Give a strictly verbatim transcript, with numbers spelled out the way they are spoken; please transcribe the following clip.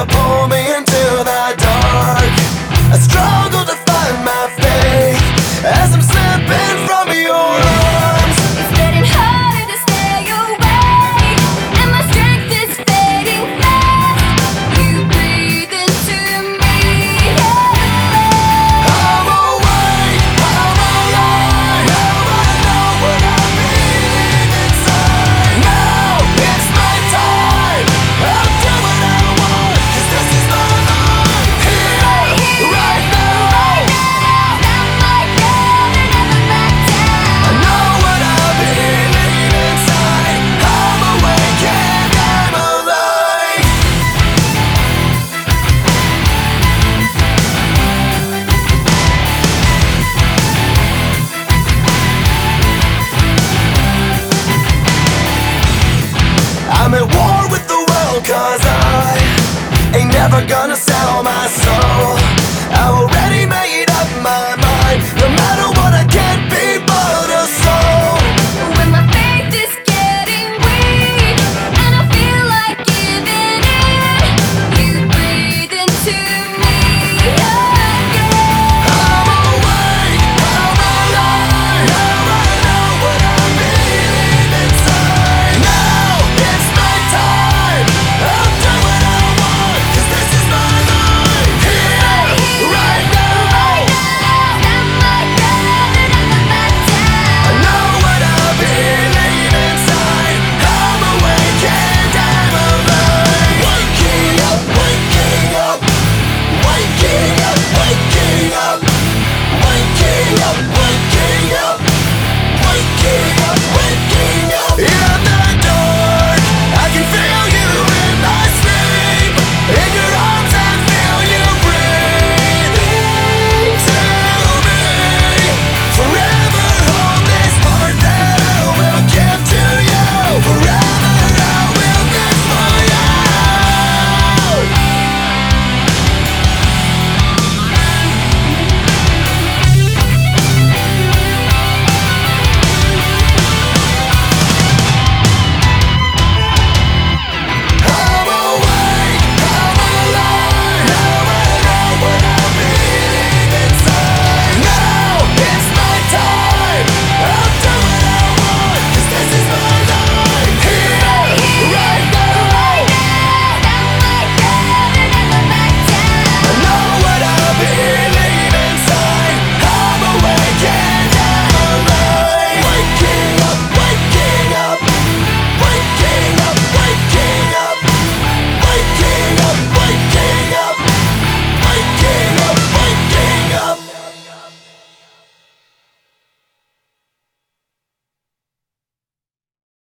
pull me into the dark. I struggle to find my faith as I'm slipping from your arms. It's getting harder to stay awake, and my strength is fading fast. You breathe into me. I'm awake, I'm alive. Now I know what I'm feeling inside. Now it's my time. I'll do what I want, 'cause this is my life. Here, right now. Not like that, never back down. I know what I'm feeling inside. I'm awake and I'm alive. I'm at war with the world, 'cause I ain't never gonna sell my soul. I will